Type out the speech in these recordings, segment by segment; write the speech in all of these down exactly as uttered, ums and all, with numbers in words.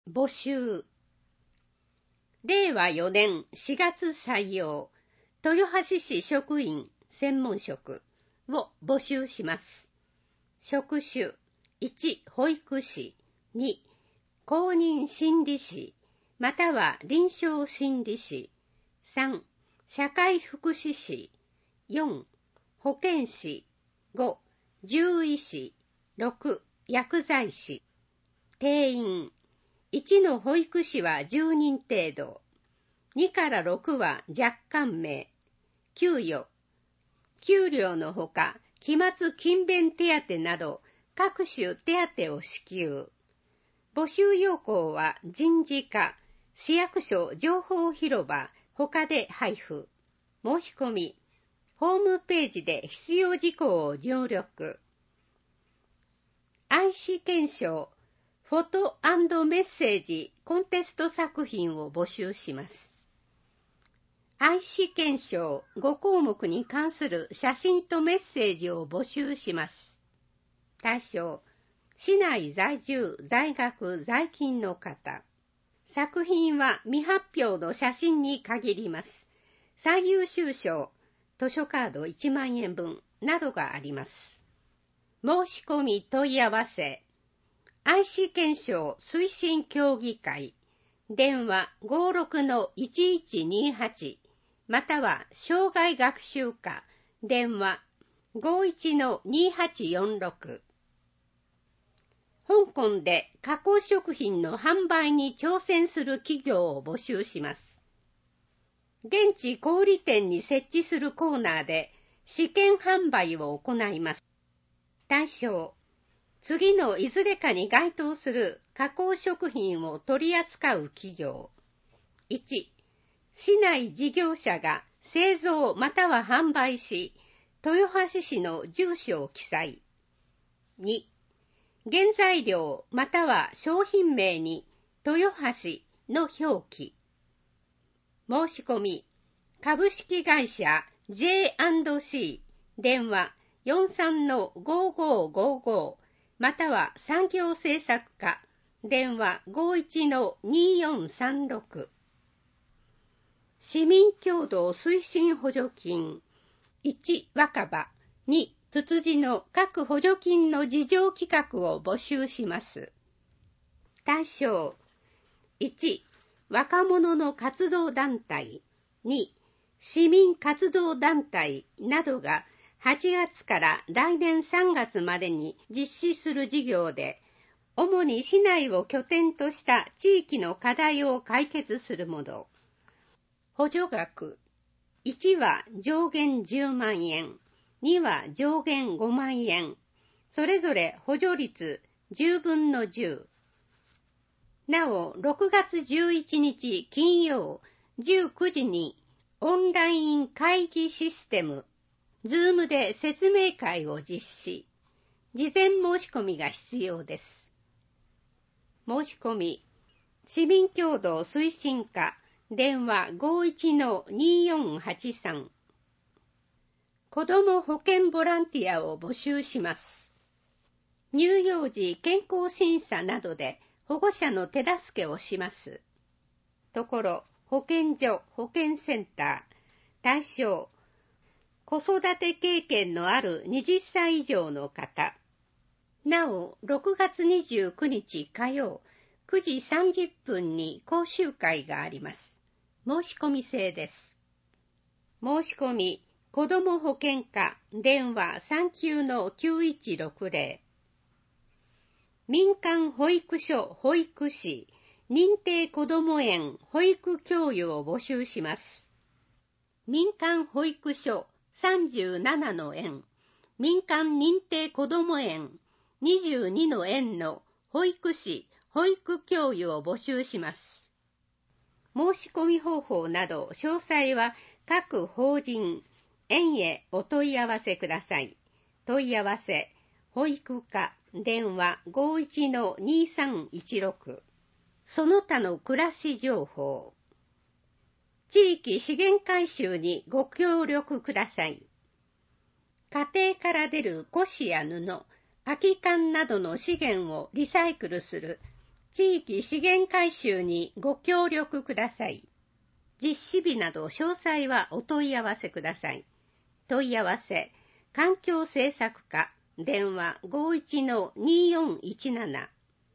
募集。れいわよねんしがつ採用、豊橋市職員専門職を募集します。職種、いち、保育士、に、公認心理士、または臨床心理士、さん、社会福祉士、よん、保健師、ご、獣医師、ろく、薬剤師。定員、いちの保育士はじゅうにん程度、にからろくは若干名、給与、給料のほか、期末勤勉手当など各種手当を支給。募集要項は人事課、市役所情報広場、他で配布。申し込み、ホームページで必要事項を入力。愛知県賞フォト&メッセージコンテスト作品を募集します。愛知県賞ご項目に関する写真とメッセージを募集します。対象、市内在住、在学、在勤の方。作品は未発表の写真に限ります。最優秀賞、図書カードいちまんえんぶんなどがあります。申し込み問い合わせ。愛知県賞推進協議会、電話 ごろくのいちいちにはち、または障害学習課、電話 ごいちのにはちよんろく。香港で加工食品の販売に挑戦する企業を募集します。現地小売店に設置するコーナーで試験販売を行います。対象、次のいずれかに該当する加工食品を取り扱う企業。いち、市内事業者が製造または販売し、豊橋市の住所を記載。に、原材料または商品名に豊橋の表記。申し込み、株式会社 ジェイアンドシー、電話 よんさんのごーごーごーごー、または産業政策課、電話 ごいちのによんさんろく。市民協働推進補助金。いち、若葉。に、つつじの各補助金の事業企画を募集します。対象、いち、若者の活動団体。に、市民活動団体などがはちがつから来年さんがつまでに実施する事業で、主に市内を拠点とした地域の課題を解決するもの。補助額、いちは上限じゅうまんえん、には上限ごまんえん、それぞれ補助率じゅうぶんのじゅう。なお、ろくがつじゅういちにち金曜じゅうくじにオンライン会議システム、ズームで説明会を実施。事前申し込みが必要です。申し込み、市民協働推進課、電話 ごいちのによんはちさん。子ども保健ボランティアを募集します。乳幼児健康審査などで保護者の手助けをします。ところ、保健所、保健センター、対象、子育て経験のあるはたち以上の方。なお、ろくがつにじゅうくにち火曜くじさんじゅっぷんに講習会があります。申し込み制です。申し込み、子ども保健課、電話 さんきゅうのきゅういちろくぜろ。民間保育所保育士、認定こども園保育教諭を募集します。民間保育所さんじゅうななの園、民間認定こども園にじゅうにの園の保育士、保育教諭を募集します。申し込み方法など詳細は各法人、園へお問い合わせください。問い合わせ、保育課、電話 ごいちのにさんいちろく。その他の暮らし情報。地域資源回収にご協力ください。家庭から出る古紙や布、空き缶などの資源をリサイクルする地域資源回収にご協力ください。実施日など詳細はお問い合わせください。問い合わせ、環境政策課、電話 ごいちのによんいちなな。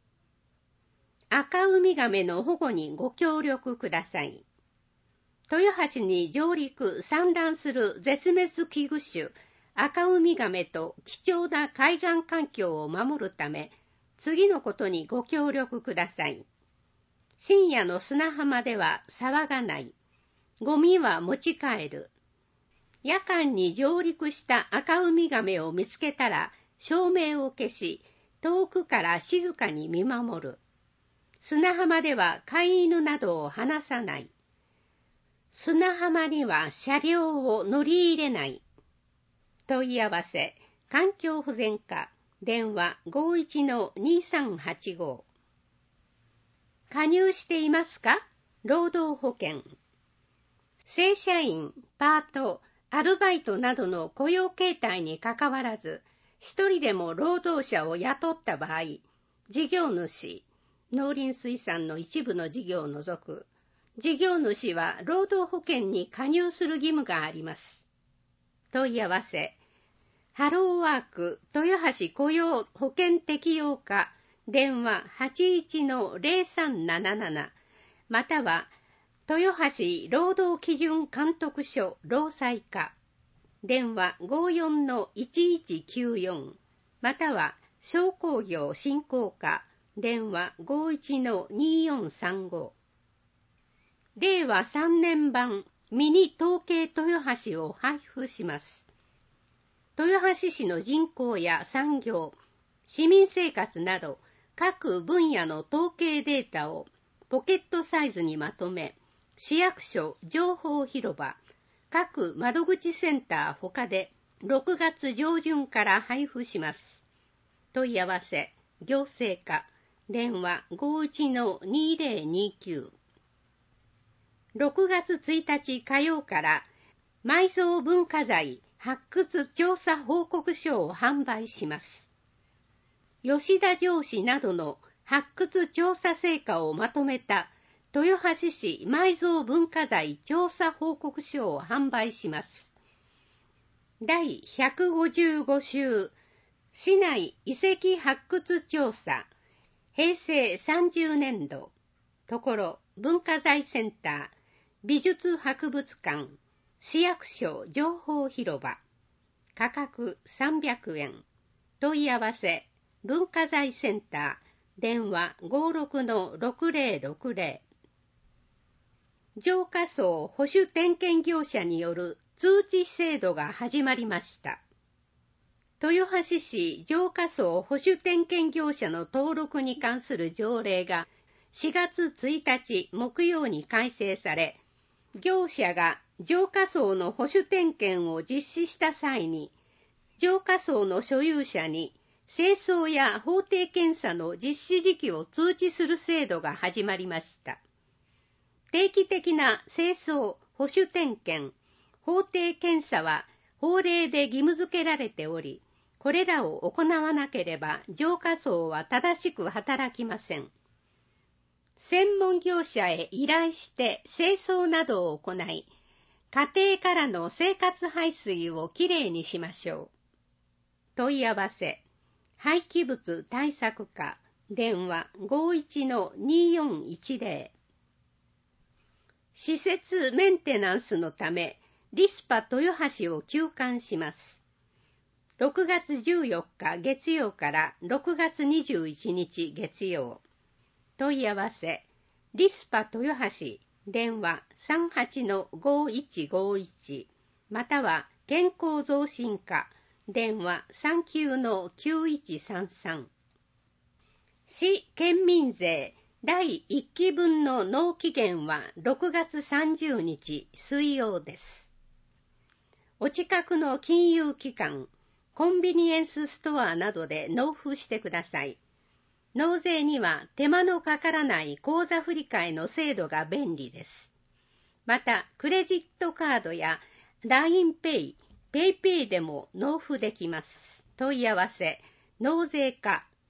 赤ウミガメの保護にご協力ください。豊橋に上陸産卵する絶滅危惧種赤ウミガメと貴重な海岸環境を守るため、次のことにご協力ください。深夜の砂浜では騒がない。ゴミは持ち帰る。夜間に上陸した赤ウミガメを見つけたら照明を消し、遠くから静かに見守る。砂浜では飼い犬などを離さない。砂浜には車両を乗り入れない。問い合わせ、環境保全課、電話 ごいちのにさんはちご。加入していますか？労働保険。正社員、パート、アルバイトなどの雇用形態にかかわらず、一人でも労働者を雇った場合、事業主、農林水産の一部の事業を除く、事業主は労働保険に加入する義務があります。問い合わせ、ハローワーク豊橋雇用保険適用課、電話 はちいちのぜろさんなななな、または豊橋労働基準監督署労災課、電話 ごよんのいちいちきゅうよん、または商工業振興課、電話 ごいちのによんさんご。れいわさんねん版ミニ統計豊橋を配布します。豊橋市の人口や産業、市民生活など各分野の統計データをポケットサイズにまとめ、市役所情報広場、各窓口センターほかでろくがつ上旬から配布します。問い合わせ、行政課、電話 ごいちのにぜろにきゅう。ろくがつついたち火曜から埋蔵文化財発掘調査報告書を販売します。吉田城址などの発掘調査成果をまとめた豊橋市埋蔵文化財調査報告書を販売します。だいひゃくごじゅうご週市内遺跡発掘調査へいせいさんじゅうねんどところ文化財センター美術博物館市役所情報広場価格さんびゃくえん問い合わせ文化財センター電話 ごろくのろくぜろろくぜろ。浄化槽保守点検業者による通知制度が始まりました。豊橋市浄化槽保守点検業者の登録に関する条例がしがつついたち木曜に改正され、業者が浄化槽の保守点検を実施した際に、浄化槽の所有者に清掃や法定検査の実施時期を通知する制度が始まりました。定期的な清掃、保守点検、法定検査は法令で義務付けられており、これらを行わなければ浄化槽は正しく働きません。専門業者へ依頼して清掃などを行い、家庭からの生活排水をきれいにしましょう。問い合わせ、廃棄物対策課、電話 ごいちのによんいちぜろ。施設メンテナンスのため、リスパ豊橋を休館します。ろくがつじゅうよっか月曜からろくがつにじゅういちにち月曜。問い合わせ、リスパ豊橋、電話 さんはちのごいちごいち、または健康増進課、電話 さんきゅうのきゅういちさんさん。市県民税だいいっきぶんの納期限はろくがつさんじゅうにち水曜です。お近くの金融機関、コンビニエンスストアなどで納付してください。納税には手間のかからない口座振替の制度が便利です。また、クレジットカードや ラインペイ、ペイペイでも納付できます。問い合わせ、納税課、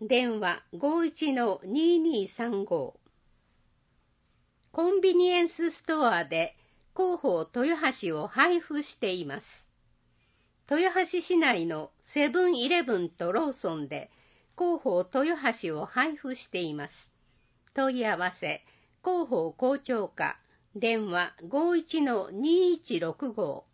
電話 ごいちのににさんご。コンビニエンスストアで広報豊橋を配布しています。豊橋市内のセブンイレブンとローソンで広報豊橋を配布しています。問い合わせ、広報広聴課、電話 ごいちのにいちろくご。